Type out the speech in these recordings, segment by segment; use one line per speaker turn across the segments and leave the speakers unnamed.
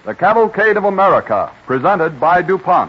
The Cavalcade of America, presented by DuPont.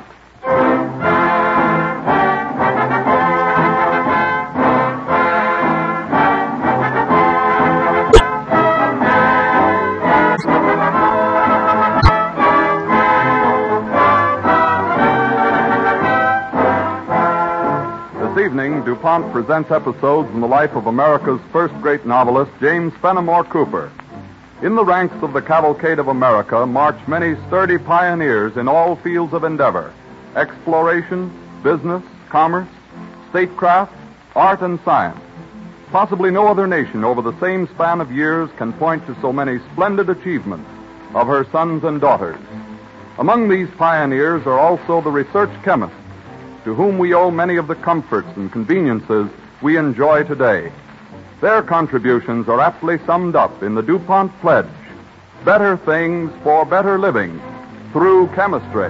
This evening, DuPont presents episodes in the life of America's first great novelist, James Fenimore Cooper. In the ranks of the Cavalcade of America march many sturdy pioneers in all fields of endeavor: exploration, business, commerce, statecraft, art, and science. Possibly no other nation over the same span of years can point to so many splendid achievements of her sons and daughters. Among these pioneers are also the research chemists, to whom we owe many of the comforts and conveniences we enjoy today. Their contributions are aptly summed up in the DuPont pledge: better things for better living through chemistry.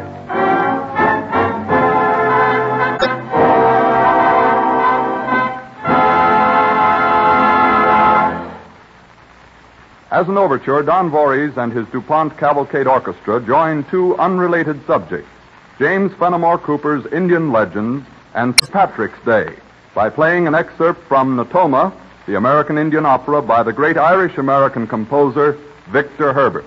As an overture, Don Voorhees and his DuPont Cavalcade Orchestra join two unrelated subjects: James Fenimore Cooper's Indian Legends and St. Patrick's Day, by playing an excerpt from Natoma, the American Indian opera by the great Irish-American composer Victor Herbert.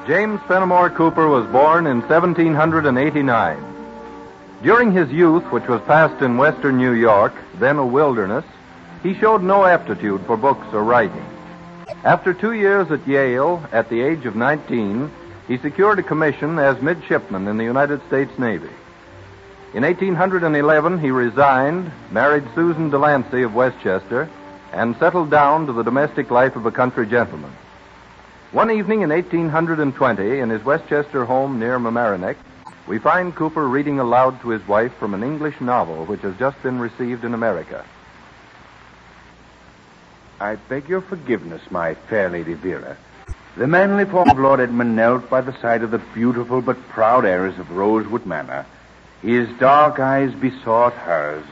James Fenimore Cooper was born in 1789. During his youth, which was passed in western New York, then a wilderness, he showed no aptitude for books or writing. After 2 years at Yale, at the age of 19, he secured a commission as midshipman in the United States Navy. In 1811, he resigned, married Susan Delancey of Westchester, and settled down to the domestic life of a country gentleman. One evening in 1820, in his Westchester home near Mamaroneck, we find Cooper reading aloud to his wife from an English novel which has just been received in America.
I beg your forgiveness, my fair Lady Vera. The manly form of Lord Edmund knelt by the side of the beautiful but proud heiress of Rosewood Manor. His dark eyes besought hers.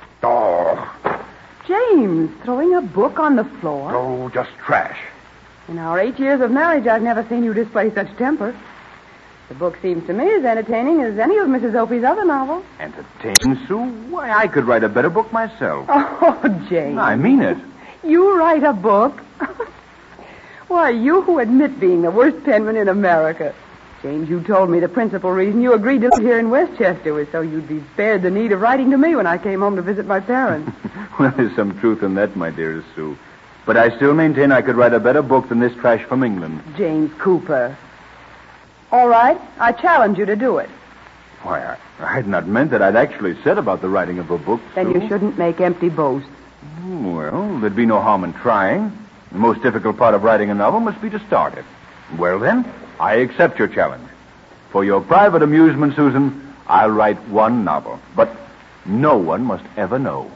James, throwing a book on the floor?
Oh, just trash.
In our 8 years of marriage, I've never seen you display such temper. The book seems to me as entertaining as any of Mrs. Opie's other novels.
Entertaining, Sue? Why, I could write a better book myself.
Oh, James.
I mean it.
You write a book? Why, you who admit being the worst penman in America. James, you told me the principal reason you agreed to live here in Westchester was so you'd be spared the need of writing to me when I came home to visit my parents.
Well, there's some truth in that, my dearest Sue. But I still maintain I could write a better book than this trash from England.
James Cooper. All right, I challenge you to do it.
Why, I had not meant that I'd actually said about the writing of a book, Sue.
Then you shouldn't make empty boasts.
Well, there'd be no harm in trying. The most difficult part of writing a novel must be to start it. Well, then, I accept your challenge. For your private amusement, Susan, I'll write one novel. But no one must ever know.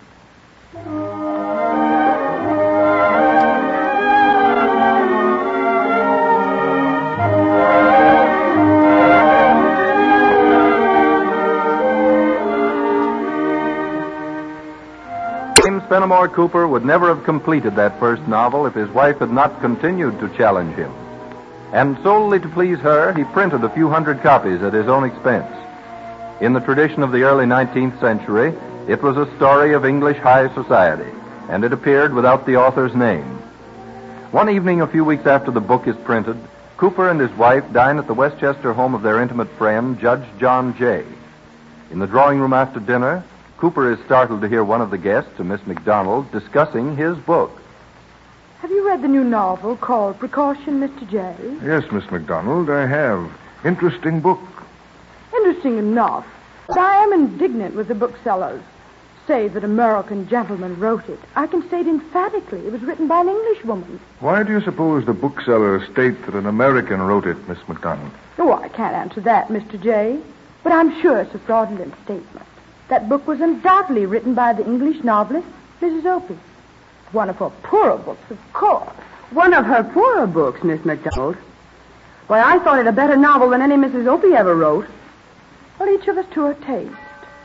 James Fenimore Cooper would never have completed that first novel if his wife had not continued to challenge him. And solely to please her, he printed a few hundred copies at his own expense. In the tradition of the early 19th century, it was a story of English high society, and it appeared without the author's name. One evening, a few weeks after the book is printed, Cooper and his wife dine at the Westchester home of their intimate friend, Judge John Jay. In the drawing room after dinner, Cooper is startled to hear one of the guests, a Miss MacDonald, discussing his book.
Have you read the new novel called Precaution, Mr. Jay?
Yes, Miss MacDonald, I have. Interesting book.
Interesting enough. But I am indignant with the booksellers. Say that American gentlemen wrote it. I can state emphatically it was written by an Englishwoman.
Why do you suppose the bookseller states that an American wrote it, Miss MacDonald?
Oh, I can't answer that, Mr. Jay. But I'm sure it's a fraudulent statement. That book was undoubtedly written by the English novelist, Mrs. Opie. One of her poorer books, of course. One of her poorer books, Miss MacDonald. Why, I thought it a better novel than any Mrs. Opie ever wrote. Well, each of us to her taste.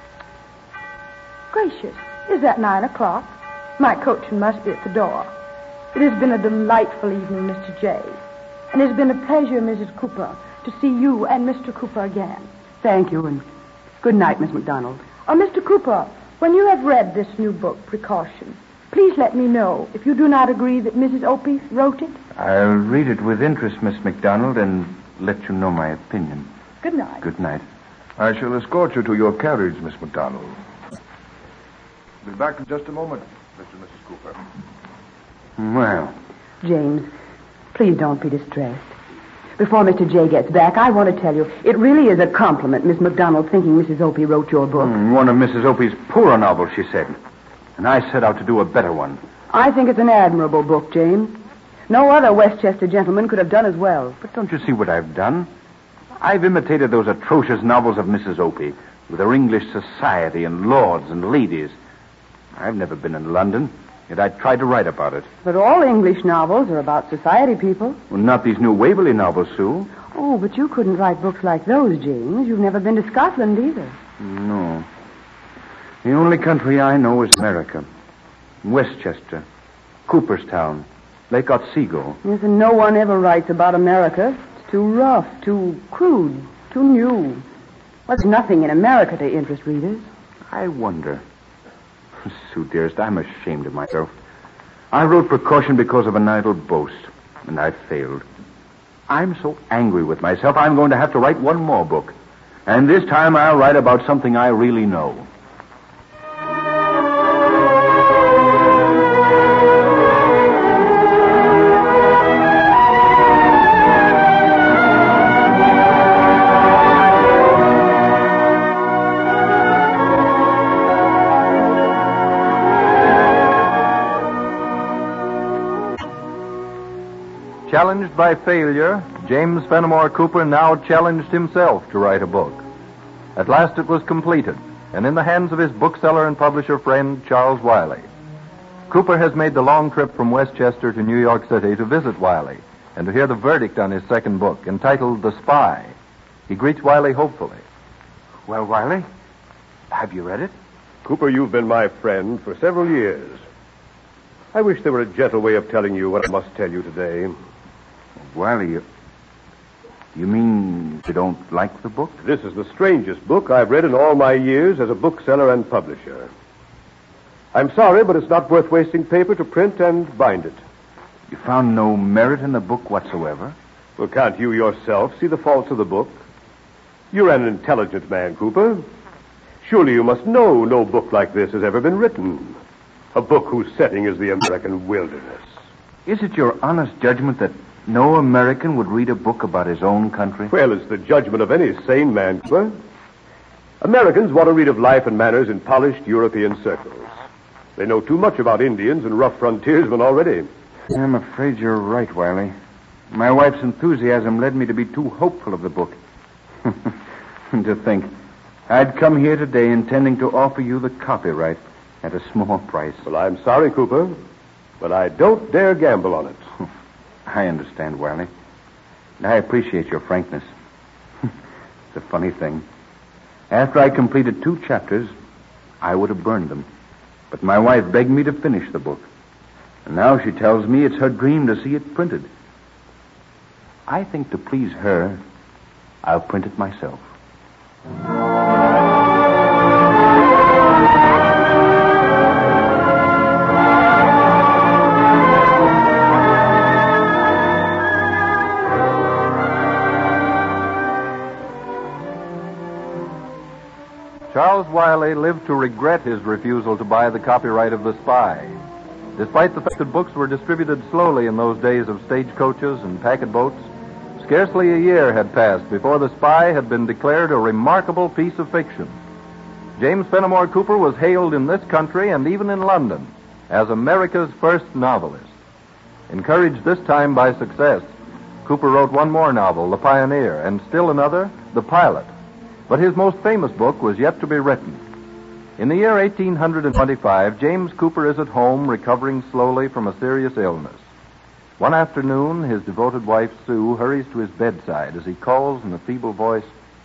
Gracious, is that 9 o'clock? My coachman must be at the door. It has been a delightful evening, Mr. Jay. And it has been a pleasure, Mrs. Cooper, to see you and Mr. Cooper again. Thank you, and good night, Miss MacDonald. Mr. Cooper, when you have read this new book, Precaution, please let me know if you do not agree that Mrs. Opie wrote it.
I'll read it with interest, Miss MacDonald, and let you know my opinion.
Good night.
Good night.
I shall escort you to your carriage, Miss MacDonald. Be back in just a moment, Mr. and Mrs. Cooper.
Well.
James, please don't be distressed. Before Mr. Jay gets back, I want to tell you, it really is a compliment, Miss MacDonald, thinking Mrs. Opie wrote your book.
One of Mrs. Opie's poorer novels, she said. And I set out to do a better one.
I think it's an admirable book, James. No other Westchester gentleman could have done as well.
But don't you see what I've done? I've imitated those atrocious novels of Mrs. Opie, with her English society and lords and ladies. I've never been in London, yet I tried to write about it.
But all English novels are about society people.
Well, not these new Waverley novels, Sue.
Oh, but you couldn't write books like those, James. You've never been to Scotland either.
No. The only country I know is America. Westchester, Cooperstown, Lake Otsego.
Yes, and no one ever writes about America. It's too rough, too crude, too new. There's nothing in America to interest readers.
I wonder. Sue, dearest, I'm ashamed of myself. I wrote Precaution because of an idle boast, and I failed. I'm so angry with myself, I'm going to have to write one more book. And this time I'll write about something I really know.
Challenged by failure, James Fenimore Cooper now challenged himself to write a book. At last it was completed, and in the hands of his bookseller and publisher friend, Charles Wiley. Cooper has made the long trip from Westchester to New York City to visit Wiley and to hear the verdict on his second book, entitled The Spy. He greets Wiley hopefully.
Well, Wiley, have you read it?
Cooper, you've been my friend for several years. I wish there were a gentle way of telling you what I must tell you today.
Wiley, you mean you don't like the book?
This is the strangest book I've read in all my years as a bookseller and publisher. I'm sorry, but it's not worth wasting paper to print and bind it.
You found no merit in the book whatsoever?
Well, can't you yourself see the faults of the book? You're an intelligent man, Cooper. Surely you must know no book like this has ever been written. A book whose setting is the American wilderness.
Is it your honest judgment that no American would read a book about his own country?
Well, it's the judgment of any sane man, Cooper. Americans want to read of life and manners in polished European circles. They know too much about Indians and rough frontiersmen already.
I'm afraid you're right, Wiley. My wife's enthusiasm led me to be too hopeful of the book. And to think, I'd come here today intending to offer you the copyright at a small price.
Well, I'm sorry, Cooper, but I don't dare gamble on it.
I understand, Wiley. I appreciate your frankness. It's a funny thing. After I completed 2 chapters, I would have burned them. But my wife begged me to finish the book. And now she tells me it's her dream to see it printed. I think to please her, I'll print it myself.
Charles Wiley lived to regret his refusal to buy the copyright of The Spy. Despite the fact that books were distributed slowly in those days of stagecoaches and packet boats, scarcely a year had passed before The Spy had been declared a remarkable piece of fiction. James Fenimore Cooper was hailed in this country and even in London as America's first novelist. Encouraged this time by success, Cooper wrote one more novel, The Pioneer, and still another, The Pilot. But his most famous book was yet to be written. In the year 1825, James Cooper is at home recovering slowly from a serious illness. One afternoon, his devoted wife, Sue, hurries to his bedside as he calls in a feeble voice,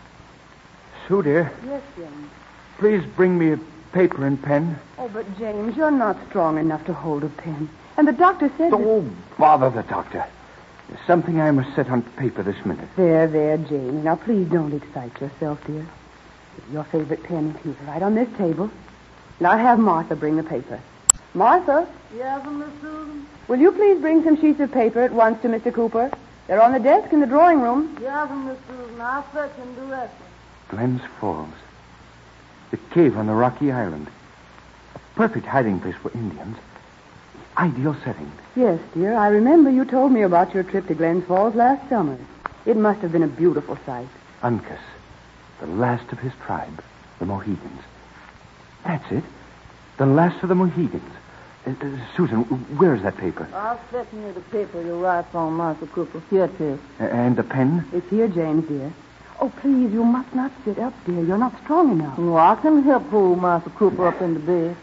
Sue, dear.
Yes, James.
Please bring me a paper and pen.
Oh, but James, you're not strong enough to hold a pen. And the doctor said
Oh, bother the doctor. There's something I must set on paper this minute.
There, James. Now, please don't excite yourself, dear. Your favorite pen is here, right on this table. And I'll have Martha bring the paper. Martha?
Yes, Miss Susan?
Will you please bring some sheets of paper at once to Mr. Cooper? They're on the desk in the drawing room.
Yes, Miss Susan. I'll fetch him directly.
Glenn's Falls. The cave on the rocky island. A perfect hiding place for Indians. The ideal setting.
Yes, dear. I remember you told me about your trip to Glens Falls last summer. It must have been a beautiful sight.
Uncas, the last of his tribe, the Mohegans. That's it. The last of the Mohegans. Susan, where's that paper?
I'll fetch you the paper you write on, Master Cooper. Here it is.
And the pen?
It's here, James, dear. Oh, please, you must not sit up, dear. You're not strong enough.
Well, I can help pull Master Cooper up in the bed.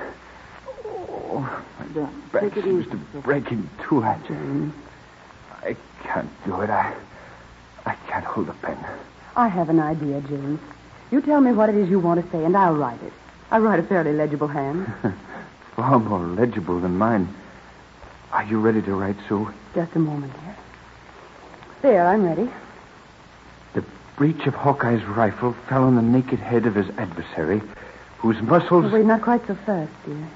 Oh,
There.
back
Take it
seems
easy.
to break in two. I can't do it. I can't hold a pen.
I have an idea, James. You tell me what it is you want to say, and I'll write it. I write a fairly legible hand.
Far more legible than mine. Are you ready to write, Sue?
Just a moment, dear. There, I'm ready.
The breech of Hawkeye's rifle fell on the naked head of his adversary, whose muscles...
Oh, wait, not quite so fast, dear.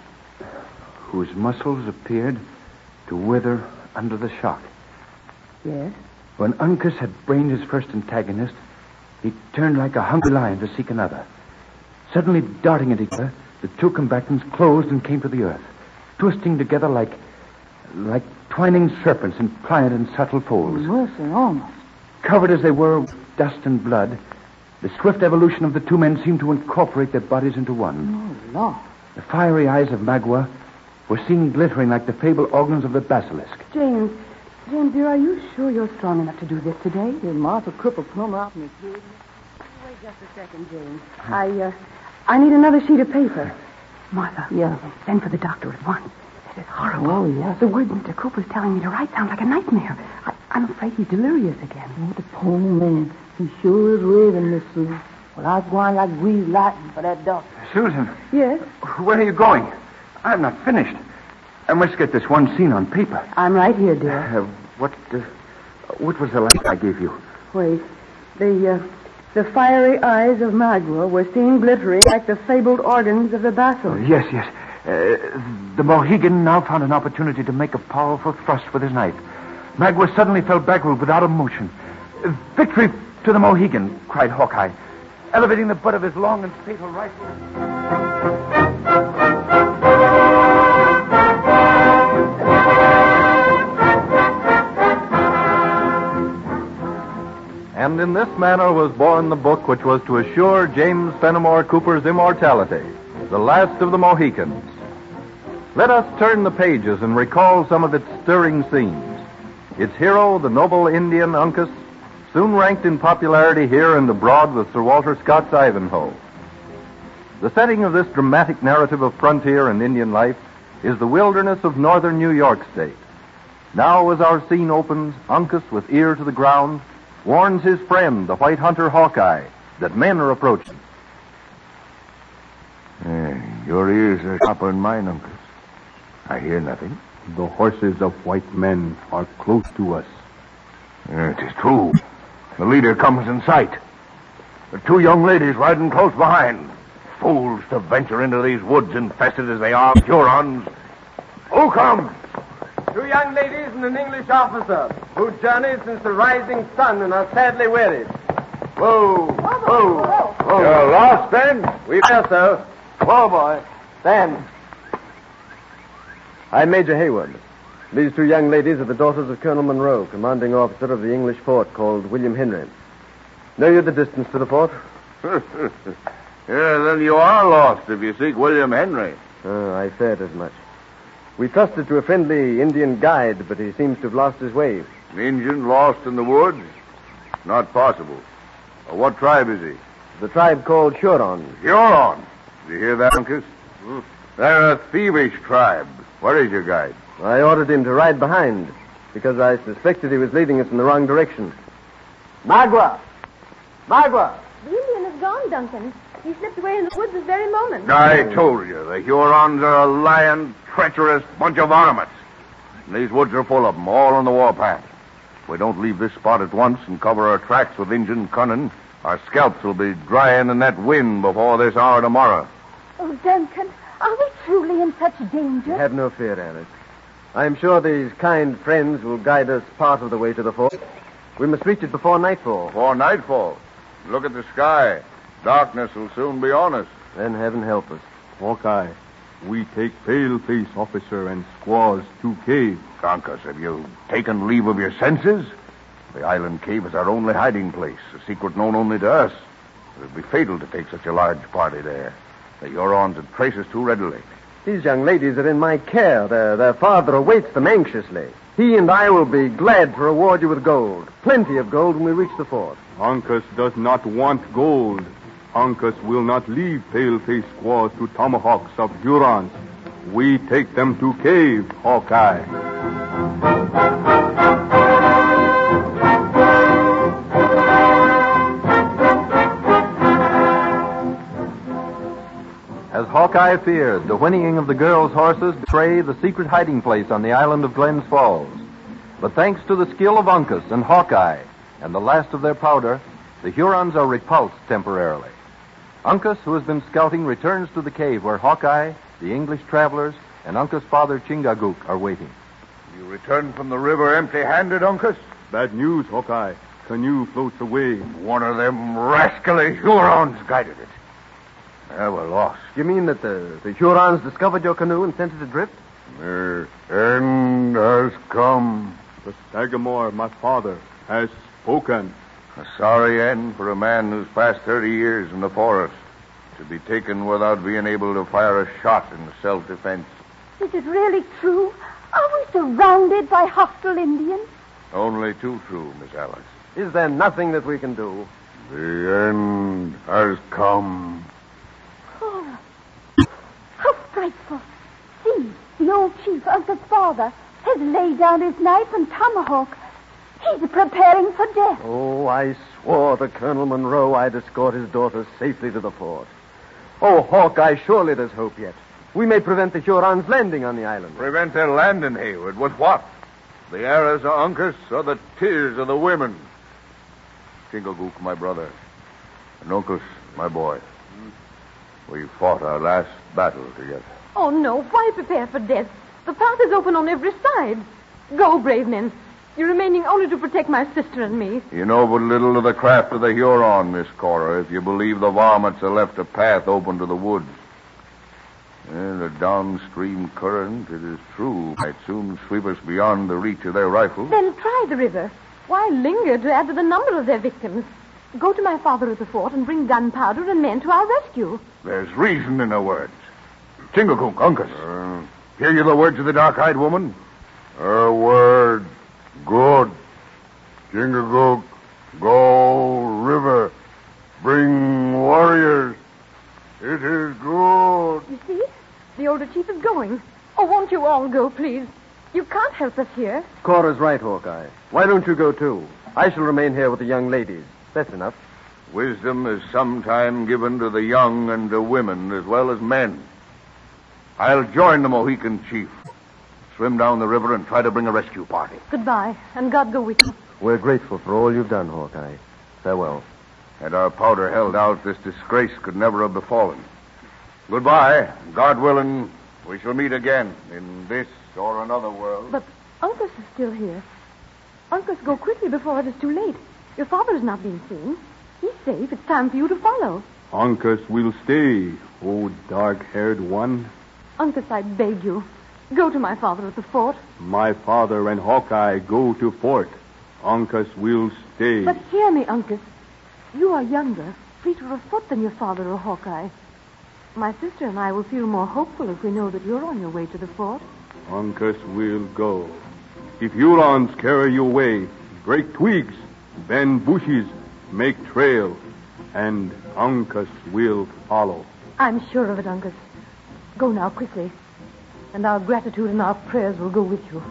Whose muscles appeared to wither under the shock.
Yes?
When Uncas had brained his first antagonist, he turned like a hungry lion to seek another. Suddenly darting at each other, the two combatants closed and came to the earth, twisting together like twining serpents in pliant and subtle folds.
Mercy, almost.
Covered as they were with dust and blood, the swift evolution of the two men seemed to incorporate their bodies into one.
Oh, Lord.
The fiery eyes of Magua were seen glittering like the fabled organs of the basilisk.
James, dear, are you sure you're strong enough to do this today?
Did Martha cripple plumb out in his head?
Wait just a second, James. I need another sheet of paper. Martha.
Yeah.
Send for the doctor at once. This is horrible.
Oh, yes.
The words Mr. Cooper's telling me to write sound like a nightmare. I'm afraid he's delirious again.
Oh, the poor man. He sure is raving, Miss Sue. Well, I was going like greased lightning for that doctor.
Susan.
Yes?
Where are you going? I'm not finished. I must get this one scene on paper.
I'm right here, dear.
What was the last I gave you?
Wait. The fiery eyes of Magua were seen glittering like the fabled organs of the basilisk.
Yes. The Mohegan now found an opportunity to make a powerful thrust with his knife. Magua suddenly fell backward without a motion. Victory to the Mohegan, cried Hawkeye, elevating the butt of his long and fatal rifle.
And in this manner was born the book which was to assure James Fenimore Cooper's immortality, The Last of the Mohicans. Let us turn the pages and recall some of its stirring scenes. Its hero, the noble Indian Uncas, soon ranked in popularity here and abroad with Sir Walter Scott's Ivanhoe. The setting of this dramatic narrative of frontier and Indian life is the wilderness of northern New York State. Now, as our scene opens, Uncas, with ear to the ground, warns his friend, the white hunter Hawkeye, that men are approaching.
Your ears are sharper than mine, Uncas. I hear nothing.
The horses of white men are close to us.
It is true. The leader comes in sight. The two young ladies riding close behind. Fools to venture into these woods infested as they are with Hurons. Who comes?
Two young ladies and an English officer who journeyed since the rising sun and are sadly wearied. Whoa.
You're lost, then?
We fear so. Whoa, boy. Stand. I'm Major Hayward. These two young ladies are the daughters of Colonel Monroe, commanding officer of the English fort called William Henry. Know you the distance to the fort?
Yeah, then you are lost if you seek William Henry.
I feared as much. We trusted to a friendly Indian guide, but he seems to have lost his way.
An Indian lost in the woods? Not possible. What tribe is he?
The tribe called Hurons.
Huron. Did you hear that, Uncas? They're a thievish tribe. Where is your guide?
I ordered him to ride behind because I suspected he was leading us in the wrong direction. Magua!
The Indian is gone, Duncan. He slipped away in the woods this very moment.
I told you, the Hurons are a lying, treacherous bunch of varmints. And these woods are full of them, all on the warpath. If we don't leave this spot at once and cover our tracks with Injun cunning, our scalps will be drying in that wind before this hour tomorrow.
Oh, Duncan, are we truly in such danger?
Have no fear, Alice. I am sure these kind friends will guide us part of the way to the fort. We must reach it before nightfall.
Before nightfall? Look at the sky. Darkness will soon be on us.
Then heaven help us.
Hawkeye, we take pale-face officer and squaws to cave.
Uncas, have you taken leave of your senses? The island cave is our only hiding place, a secret known only to us. It would be fatal to take such a large party there. The Hurons would trace us too readily.
These young ladies are in my care. Their father awaits them anxiously. He and I will be glad to reward you with gold. Plenty of gold when we reach the fort.
Uncas does not want gold. Uncas will not leave pale-face squaws to tomahawks of Hurons. We take them to cave, Hawkeye.
As Hawkeye feared, the whinnying of the girls' horses betray the secret hiding place on the island of Glens Falls. But thanks to the skill of Uncas and Hawkeye and the last of their powder, the Hurons are repulsed temporarily. Uncas, who has been scouting, returns to the cave where Hawkeye, the English travelers, and Uncas' father Chingagook are waiting.
You returned from the river empty-handed, Uncas?
Bad news, Hawkeye. Canoe floats away.
One of them rascally Hurons guided it. We're lost.
You mean that the Hurons discovered your canoe and sent it adrift?
The end has come.
The Sagamore, my father, has spoken.
A sorry end for a man who's passed 30 years in the forest. To be taken without being able to fire a shot in self-defense.
Is it really true? Are we surrounded by hostile Indians?
Only too true, Miss Alice.
Is there nothing that we can do?
The end has come.
Cora. How frightful. See, the old chief, Uncle's father, has laid down his knife and tomahawk. He's preparing for death.
Oh, I swore to Colonel Monroe I'd escort his daughter safely to the fort. Oh, Hawkeye, surely there's hope yet. We may prevent the Hurons landing on the island.
Prevent their landing, Hayward? With what? The arrows of Uncas or the tears of the women? Chinglegook, my brother, and Uncas, my boy. We fought our last battle together.
Oh, no. Why prepare for death? The path is open on every side. Go, brave men. You're remaining only to protect my sister and me.
You know but little of the craft of the Huron, Miss Cora, if you believe the varmints have left a path open to the woods. The downstream current, it is true, might soon sweep us beyond the reach of their rifles.
Then try the river. Why linger to add to the number of their victims? Go to my father at the fort and bring gunpowder and men to our rescue.
There's reason in the words. Chinglegook, Uncas. Hear you the words of the dark-eyed woman?
Her word. Good. Chinglegook, go river. Bring warriors. It is good.
You see? The older chief is going. Oh, won't you all go, please? You can't help us here.
Cora's right, Hawkeye. Why don't you go, too? I shall remain here with the young ladies. That's enough.
Wisdom is sometime given to the young and to women as well as men. I'll join the Mohican chief. Swim down the river and try to bring a rescue party.
Goodbye, and God go with you.
We're grateful for all you've done, Hawkeye. Farewell.
Had our powder held out, this disgrace could never have befallen. Goodbye. God willing, we shall meet again in this or another world.
But Uncas is still here. Uncas, go quickly before it is too late. Your father is not being seen. He's safe. It's time for you to follow.
Uncas will stay, oh dark-haired one.
Uncas, I beg you. Go to my father at the fort.
My father and Hawkeye go to fort. Uncas will stay.
But hear me, Uncas. You are younger, fleeter of foot than your father or Hawkeye. My sister and I will feel more hopeful if we know that you're on your way to the fort.
Uncas will go. If Hurons carry you away, break twigs, bend bushes, make trail, and Uncas will follow.
I'm sure of it, Uncas. Go now, quickly. And our gratitude and our prayers will go with you.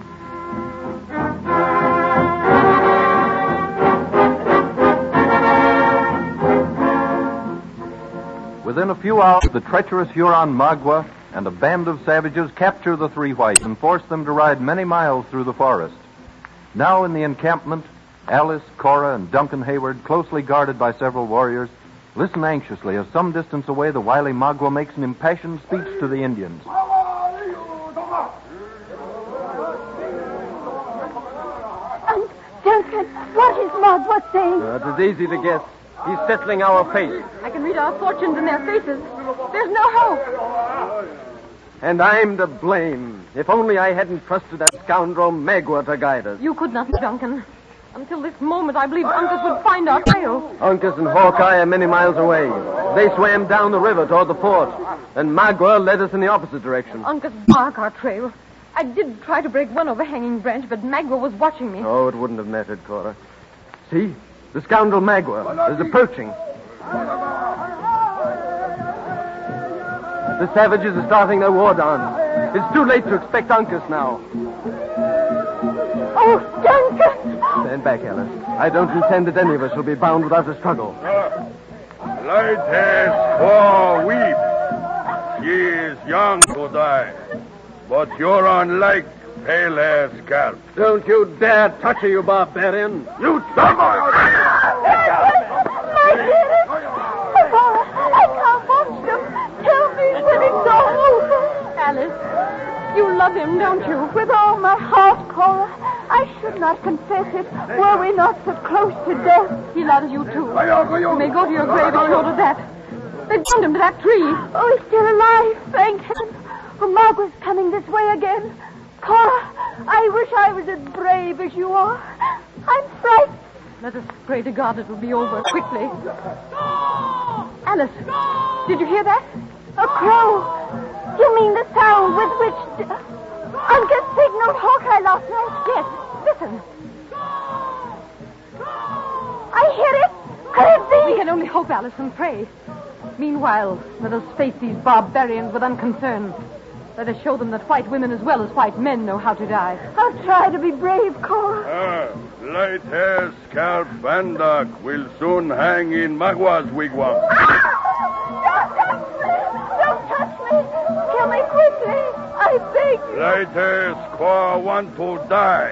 Within a few hours, the treacherous Huron Magua and a band of savages capture the three whites and force them to ride many miles through the forest. Now in the encampment, Alice, Cora, and Duncan Hayward, closely guarded by several warriors, listen anxiously as some distance away the wily Magua makes an impassioned speech to the Indians.
Duncan, what is Magua saying?
It is easy to guess. He's settling our fate.
I can read our fortunes in their faces. There's no hope.
And I'm to blame. If only I hadn't trusted that scoundrel Magua to guide us.
You could not, Duncan. Until this moment, I believed Uncas would find our trail.
Uncas and Hawkeye are many miles away. They swam down the river toward the fort, and Magua led us in the opposite direction.
Uncas barked our trail. I did try to break one overhanging branch, but Magua was watching me.
Oh, it wouldn't have mattered, Cora. See? The scoundrel Magua is approaching. The savages are starting their war dance. It's too late to expect Uncas now.
Oh, Duncan!
Stand back, Alice. I don't intend that any of us will be bound without a struggle.
Light hair squaw weep. She is young to die, but you're unlike pale hair scalp.
Don't you dare touch her, you barbarian.
You stop!
My dearest! Oh, I can't watch them. Tell me when it's all over.
Alice, you love him, don't you?
With all my heart, Cora. I should could not confess it. Were we not so close to death?
He loves you, too. You may go to your grave assured of that. They bound him to that tree.
Oh, he's still alive. Thank heaven. Oh, Margaret's coming this way again. Cora, I wish I was as brave as you are. I'm frightened.
Let us pray to God it will be over quickly. Alice, did you hear that?
A crow. You mean the sound with which Uncle signaled Hawkeye last night?
Yes, listen.
I hear it. Could it be?
We can only hope, Alice, and pray. Meanwhile, let us face these barbarians with unconcern. Let us show them that white women as well as white men know how to die.
I'll try to be brave, Cora.
Light hair, scalp, bandock will soon hang in Magwa's wigwam.
Don't touch me. Kill me quickly. I beg you.
Light hair, squaw want to die.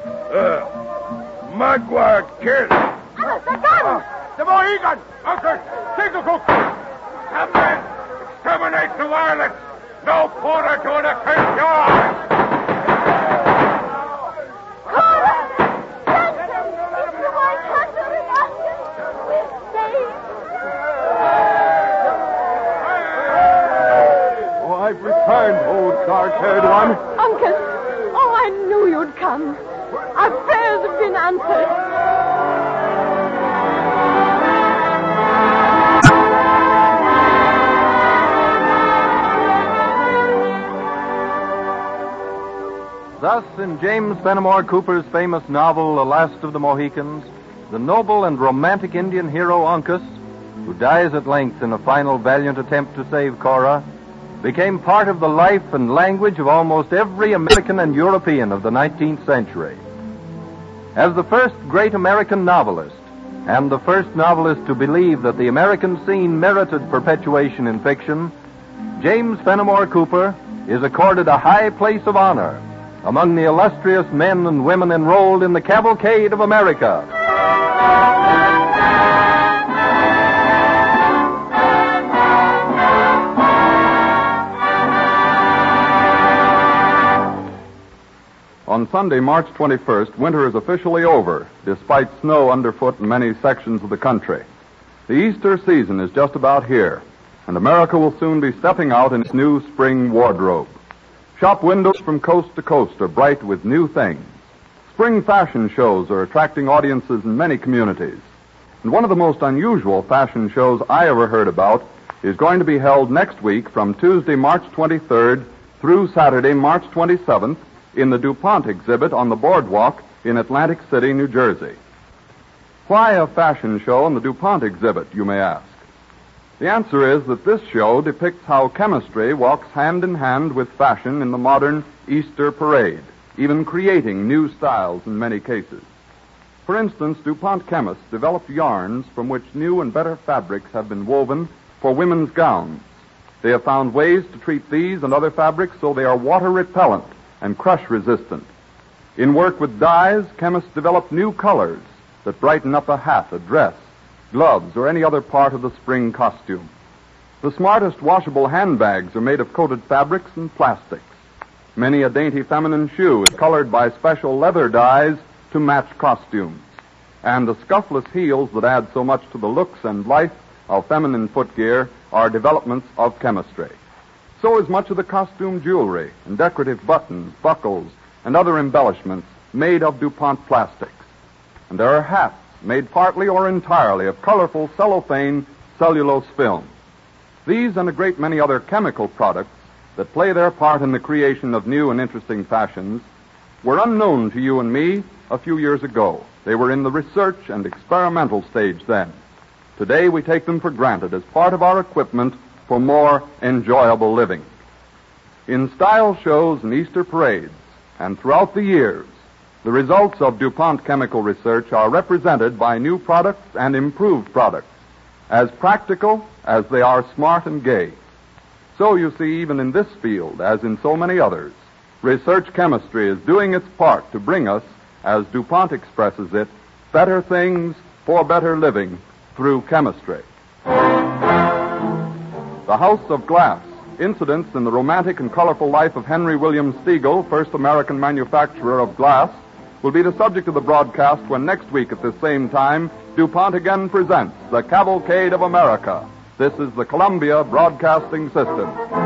Magwa kill.
The gun.
The Mohegan. Uncle, take the cook. Come men, exterminate the violence. No quarter to an accursed yard.
Cora! Jackson! It's the White Hunter and Uncle! We're saved!
Oh, I've returned, old dark-haired one.
Uncle! Oh, I knew you'd come. Our prayers have been answered.
Thus, in James Fenimore Cooper's famous novel, The Last of the Mohicans, the noble and romantic Indian hero Uncas, who dies at length in a final valiant attempt to save Cora, became part of the life and language of almost every American and European of the 19th century. As the first great American novelist, and the first novelist to believe that the American scene merited perpetuation in fiction, James Fenimore Cooper is accorded a high place of honor among the illustrious men and women enrolled in the Cavalcade of America.
On Sunday, March 21st, winter is officially over, despite snow underfoot in many sections of the country. The Easter season is just about here, and America will soon be stepping out in its new spring wardrobe. Shop windows from coast to coast are bright with new things. Spring fashion shows are attracting audiences in many communities. And one of the most unusual fashion shows I ever heard about is going to be held next week from Tuesday, March 23rd through Saturday, March 27th in the DuPont exhibit on the boardwalk in Atlantic City, New Jersey. Why a fashion show in the DuPont exhibit, you may ask? The answer is that this show depicts how chemistry walks hand in hand with fashion in the modern Easter parade, even creating new styles in many cases. For instance, DuPont chemists developed yarns from which new and better fabrics have been woven for women's gowns. They have found ways to treat these and other fabrics so they are water repellent and crush resistant. In work with dyes, chemists develop new colors that brighten up a hat, a dress, gloves, or any other part of the spring costume. The smartest washable handbags are made of coated fabrics and plastics. Many a dainty feminine shoe is colored by special leather dyes to match costumes. And the scuffless heels that add so much to the looks and life of feminine footgear are developments of chemistry. So is much of the costume jewelry and decorative buttons, buckles, and other embellishments made of DuPont plastics. And there are hats made partly or entirely of colorful cellophane cellulose film. These and a great many other chemical products that play their part in the creation of new and interesting fashions were unknown to you and me a few years ago. They were in the research and experimental stage then. Today we take them for granted as part of our equipment for more enjoyable living. In style shows and Easter parades, and throughout the years, the results of DuPont chemical research are represented by new products and improved products, as practical as they are smart and gay. So you see, even in this field, as in so many others, research chemistry is doing its part to bring us, as DuPont expresses it, better things for better living through chemistry. The House of Glass, incidents in the romantic and colorful life of Henry William Stiegel, first American manufacturer of glass, will be the subject of the broadcast when next week at this same time, DuPont again presents The Cavalcade of America. This is the Columbia Broadcasting System.